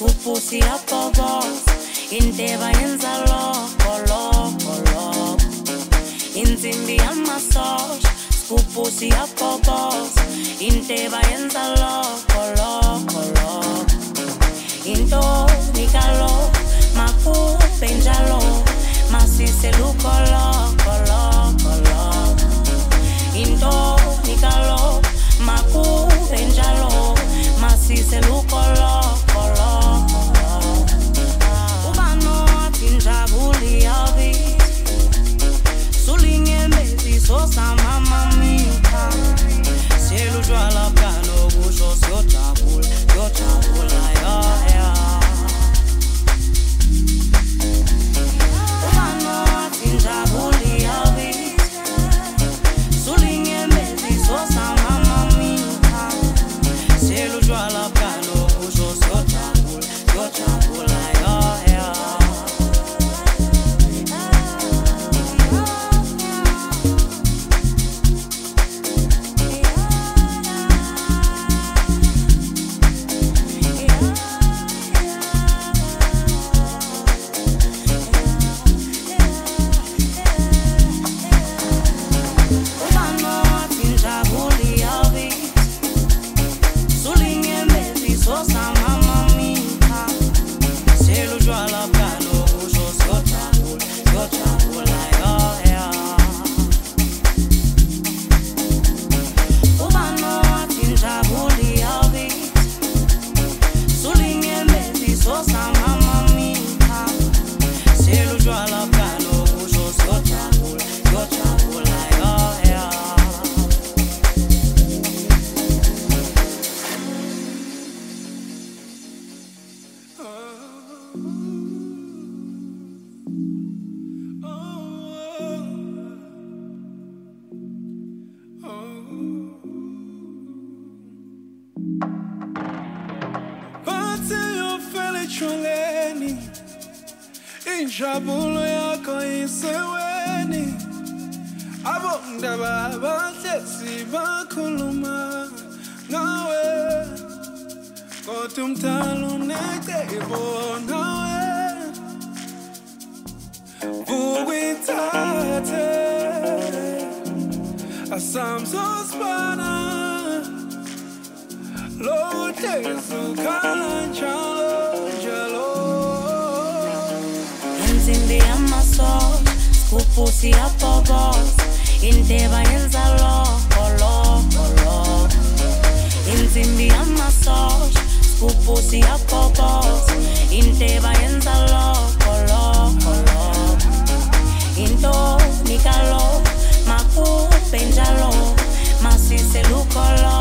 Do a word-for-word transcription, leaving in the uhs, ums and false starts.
Kupusi apobos, inteba yenza loko loko loko. Inzimbi amasosh, kupusi apobos, inteba yenza loko loko loko. Into nikalo, makube njalo, masise luko loko loko loko. Into nikalo, makube njalo, masise luko loko loko loko. Ubano atinjabuli yavi, sulinge mbezi sosa mama mika. Sielu jwala pano busho sio chabula, sio chabula ya ya. Ubano atinjabuli yavi, sulinge mbezi sosa mama mika. Sielu jwala pano busho sio chabula, sio chabula ya ya. Injabulo yako iseweni, abonda baba tesi bakuluma nawe, kotumtalo netebo nawe, vugitate asamso spana, lo tesu kalanchalo jalo. Inzimbi amasosh, kupusi apobos, inteba yenza loko loko loko. Inzimbi amasosh, kupusi apobos, inteba yenza loko loko loko. Into nikalo, makube njalo, masise luko loko.